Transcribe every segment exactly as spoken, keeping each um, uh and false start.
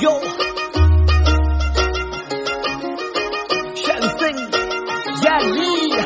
yo, Shelly Singh, yeah, yeah.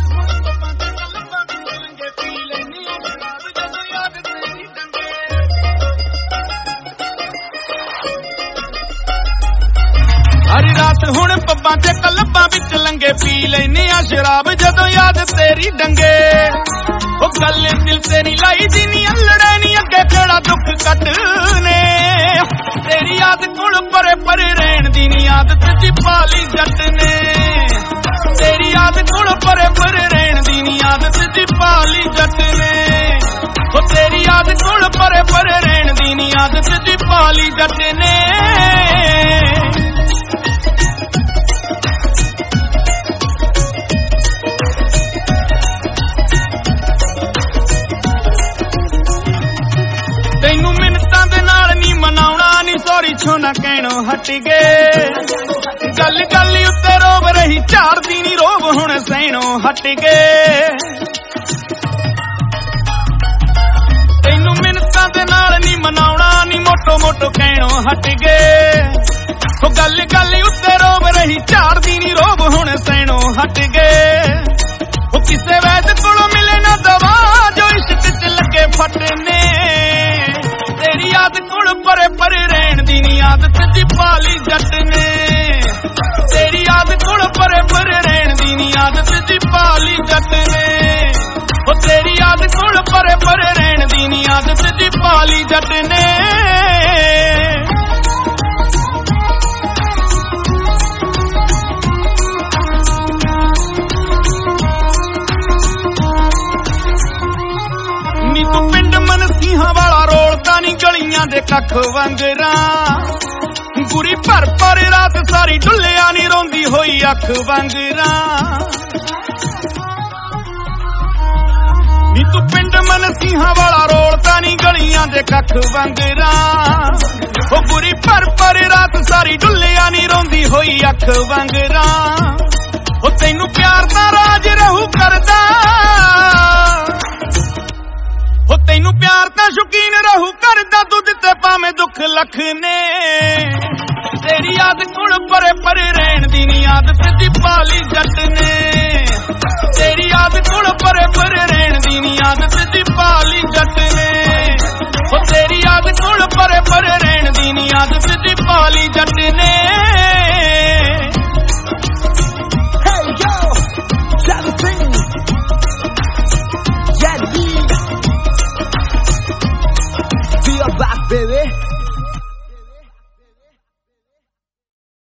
हरी रात हुण पब्बां ते क्लब्बां विच लंगे पी लैने आ शराब जदों याद तेरी डंगे ओ गल दिल ते नहीं लाई दी नी अल्लड़े नी अगे केड़ा दुख कटने तेरी याद कोल परे परे रहन दी नी आदत दी पाली जट ने तेरी याद कोल परे परे रहन दी नी आदत दी पाली जट ने ओ तेरी याद कोल परे परे रहन दी नी आदत दी पाली जट ने तैनू मिन्नतां दे नाल नी मनाउणा नी सॉरी छोना कहणों हट गए गल गल उत्ते रोब रही चार दी नी रोब हुण सहणों हट गए तैनू मिन्नतां दे नाल नी मनाउणा नी मोटो मोटो कहणों हट गए ओ गल गल उत्ते रोब रही चार दी नी रोब हुण सहणों हट गए ओ किसे वैद कोलों मिले ना दवा जो इश्क च लगे फटने तेरी याद कोल परे परे रहन दी नी आदत दी पाली जट ने तेरी याद कोल परे परे रहन दी नी आदत दी पाली जट ने ओ तेरी याद कोल परे परे रहन दी नी आदत दी पाली जट ने नी तू पिंड मन सिंहां वाला रोलदा नी गलियां दे कख वांगरा गुरी भर भर रात सारी डुल्लिया नी रोंदी होई अख वांगरा नी तू पिंड मन सिंहां वाला रोलदा नी गलियां दे कख वांगरा ओ गुरी भर भर रात सारी डुल्लिया नी रोंदी होई अख वांगरा ओ तैनू प्यार दा राज रहू करदा ओ तैनू प्यार दा शौकीन रहू करदा दुध ते भावें दुख लख ने तेरी याद कोल परे परे रहन दी नी आदत दी पाली जट ने तेरी याद कोल परे परे रहन दी नी आदत दी पाली जट ने ओ तेरी याद कोल परे परे रहन दी नी आदत दी पाली जट ने Hey yo, Shelly Singh, yeah, yeah. We are back, baby.